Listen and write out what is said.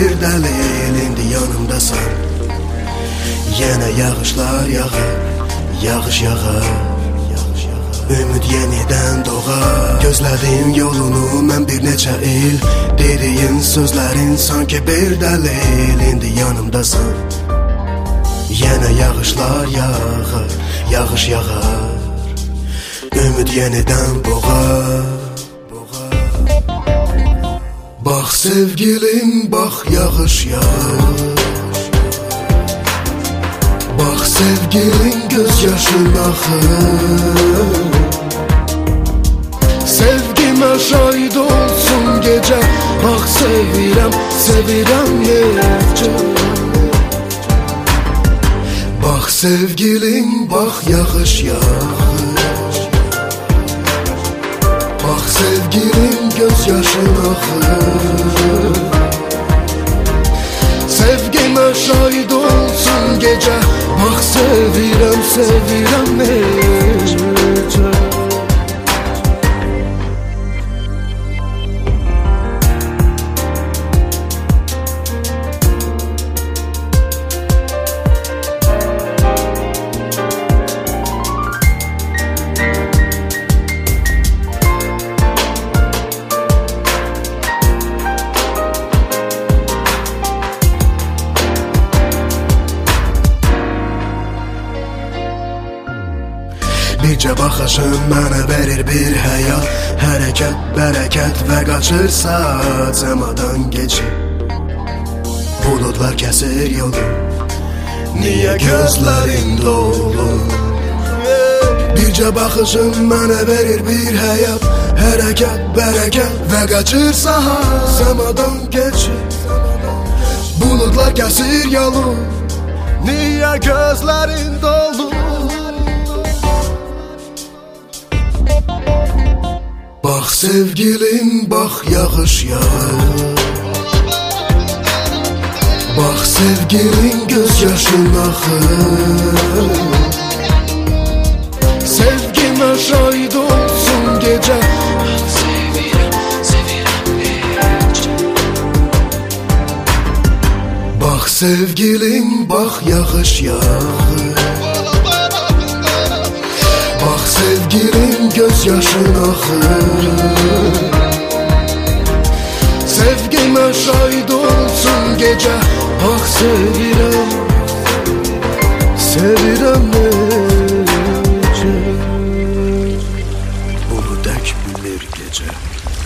bir dəlil, indi yanımdasan. Yenə yağışlar yağır, yağış yağır. Ümid yenidən doğar. Gözlədim yolunu mən bir neçə il. Dediyin sözlərin sanki bir dəlil, indi yanımdasan. Yenə yağışlar yağır, yağış yağır. Ümid yenidən boğar. Bax sevgilim, bax yağış yağır. Bax sevgilin göz yaşın axır. Sevgimə şahid olsun gecə. Bax sevirəm, sevirəm necə. Bax sevgilin, bax yağış yağır. Bax sevgilin göz yaşın axır. Sevgimə şahid olsun gecə. Bax sevirəm, sevirəm necə. Bircə baxışın mənə verir bir həyat. Hərəkət, bərəkət və qaçırsa cəmadan geçir. Buludlar kəsir yolu. Niyə gözlərin dolu? Bircə baxışın mənə verir bir həyat. Hərəkət, bərəkət və qaçırsa cəmadan geçir. Buludlar kəsir yolu. Niyə gözlərin dolu? Bax sevgilim, bax yağış yağır. Bax sevgilin göz yaşın axır. Sevgimə şahid olsun gecə. Bax sevirəm, sevirəm necə. Bax sevgilim, bax yağış yağır. Bax sevgilin göz yaşın axır. Sevgimə şahid olsun gecə. Bax sevirəm, sevirəm necə. Bunu tək bilir gecə.